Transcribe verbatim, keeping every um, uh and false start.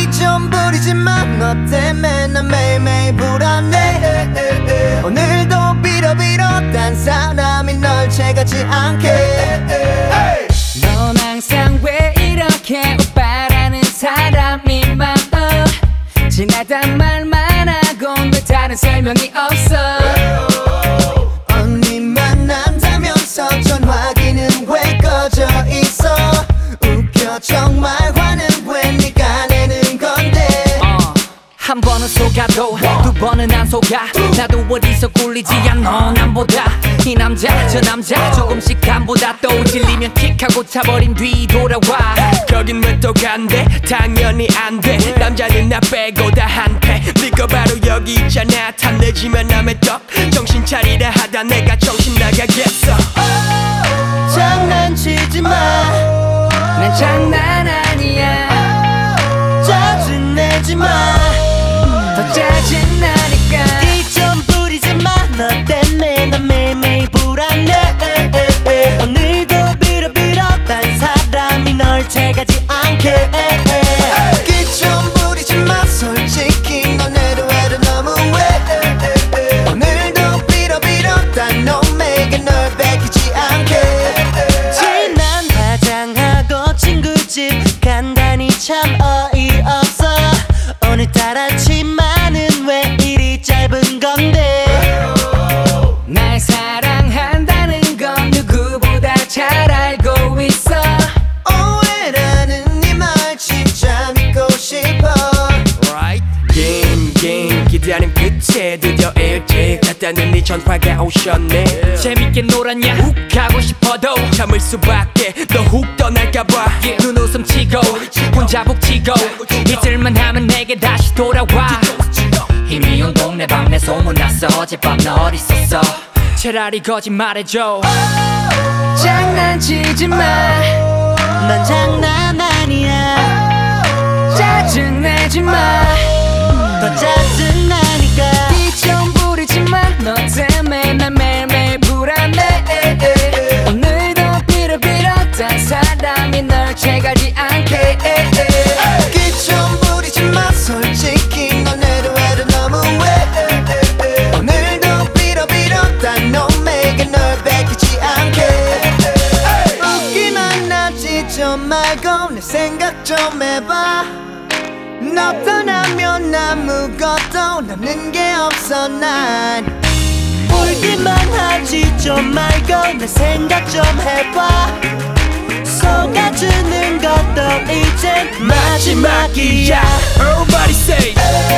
기 좀 부리지만 너 때문에 난 매일매일 불안해. 오늘도 빌어빌어 딴 사람이 널 채가지 않게. 넌 항상 왜 이렇게 오빠라는 사람이 많아. 지나단 말만 하곤 왜 다른 설명이 없어. 언니 만난다면서 전화기는 왜 꺼져 있어. 웃겨 정말 화는 왜 네가 내는 건데. 어, 한 번은 속아도 두 번은 안 속아. 나도 어디서 꿀리지 않아 남보다. 이 남자 저 남자 조금씩 간보다 또 질리면 킥하고 차버린 뒤 돌아와. 거긴 왜 또 간대 당연히 안돼. 남자는 나 빼고 다 한패. 네거 바로 여기 있잖아. 탐내지만 남의 떡 정신 차리라 하다 내가 정신 나가겠어. 장난치지 마. 난 장난 아니야. 짜증내지 마. 더 짜증나니까. 기 좀 부리지 마. 너 때문에 난 매일매일 불안해. 오늘도 빌어빌어 딴 사람이 널 채가지 않게. 기 좀 부리지 마. 솔직히 너네도 해도 너무해. 오늘도 빌어빌어 딴 놈에게 널 뺏기지 않게. 지난 화장하고 친구 집 간다니 참 어이없어. 오늘따라 치마는 왜 이리 짧은 건데. 날 사랑한다는 건 누구보다 잘 알고 있어. 오해라는 네 말 진짜 믿고 싶어. Right. 게임 게임 기다림 끝에 드디어 일찍 갔다는 네 전화가 오셨네. 재밌게 놀았냐 훅 가고 싶어도 참을 수밖에 너 훅 떠날까봐. 눈웃음 치고 혼자 북치고 이틀만 하면 내게 다시 돌아와. 이미 온 동네 방네 소문났어. 어젯밤 너 어딨었어. 차라리 거짓말해줘. 장난치지 마. 난 장난 아니야. 짜증내지 마. 더 짜증나니까. 기 좀 부리지 마. 너 때문에 난 매일매일 불안해. 오늘도 빌어빌어 딴 사람이 널 채가지 않게. 기 좀 부리지 마. 솔직히 너네도 해도 너무해. 오늘도 빌어빌어 딴 놈에게 널 뺏기지 않게. 웃기만 하지 좀 말고 내 생각 좀 해봐. 너 떠나면 아무것도 남는 게 없어. 난 울기만 하지 좀 말고 내 생각 좀 해봐. 속아주는 것도 이젠 마지막이야. Everybody say